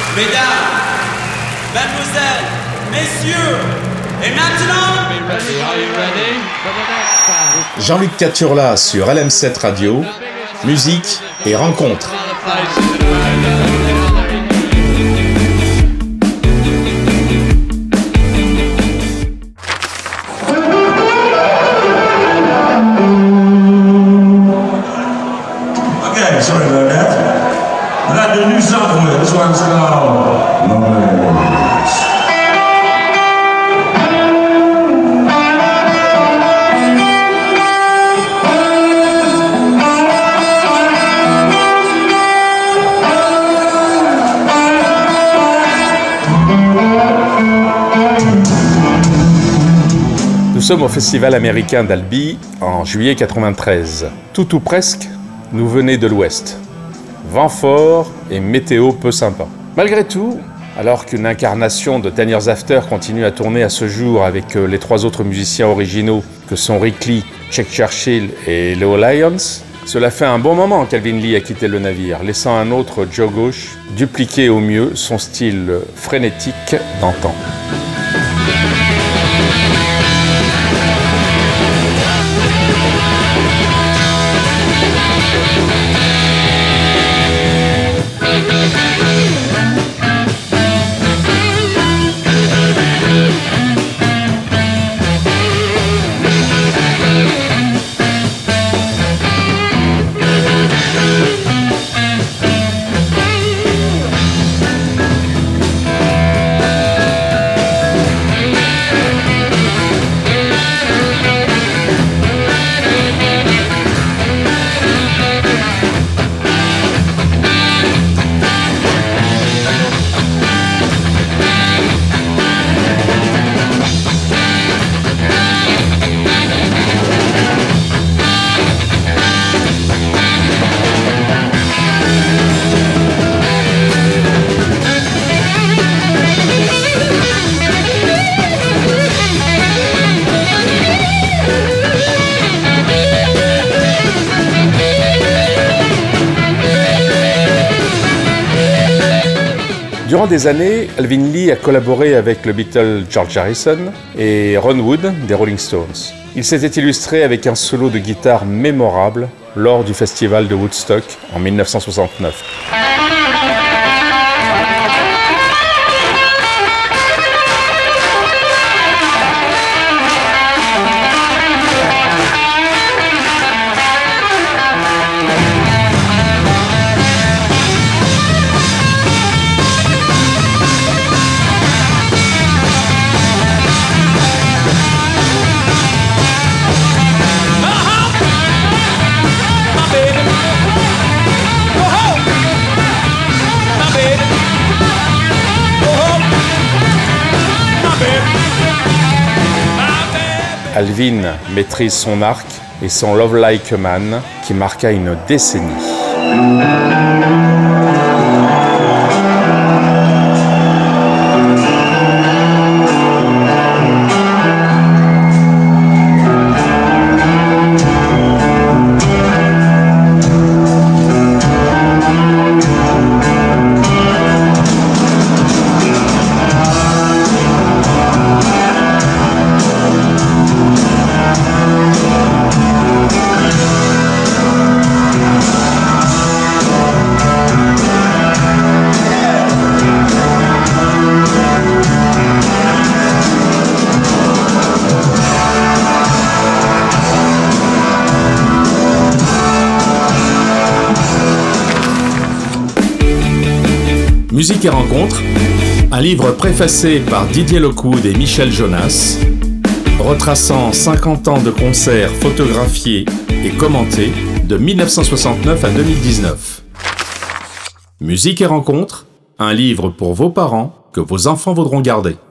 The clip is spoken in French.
Mesdames, mademoiselles, messieurs, et maintenant... Jean-Luc Caturla sur LM7 Radio, musique et rencontres. Okay, sorry about that. I got the new song with it. This one's called Loneliness. Nous sommes au Festival américain d'Albi en juillet 93. Tout ou presque, nous venez de l'Ouest. Vent fort et météo peu sympa. Malgré tout, alors qu'une incarnation de 10 Years After continue à tourner à ce jour avec les 3 autres musiciens originaux que sont Rick Lee, Chuck Churchill et Leo Lyons, cela fait un bon moment qu'Alvin Lee a quitté le navire, laissant un autre Joe Gauche dupliquer au mieux son style frénétique d'antan. Durant des années, Alvin Lee a collaboré avec le Beatle George Harrison et Ron Wood des Rolling Stones. Il s'était illustré avec un solo de guitare mémorable lors du festival de Woodstock en 1969. Alvin maîtrise son arc et son Love Like a Man qui marqua une décennie. Musique et rencontres, un livre préfacé par Didier Lockwood et Michel Jonas, retraçant 50 ans de concerts photographiés et commentés de 1969 à 2019. Musique et rencontres, un livre pour vos parents que vos enfants voudront garder.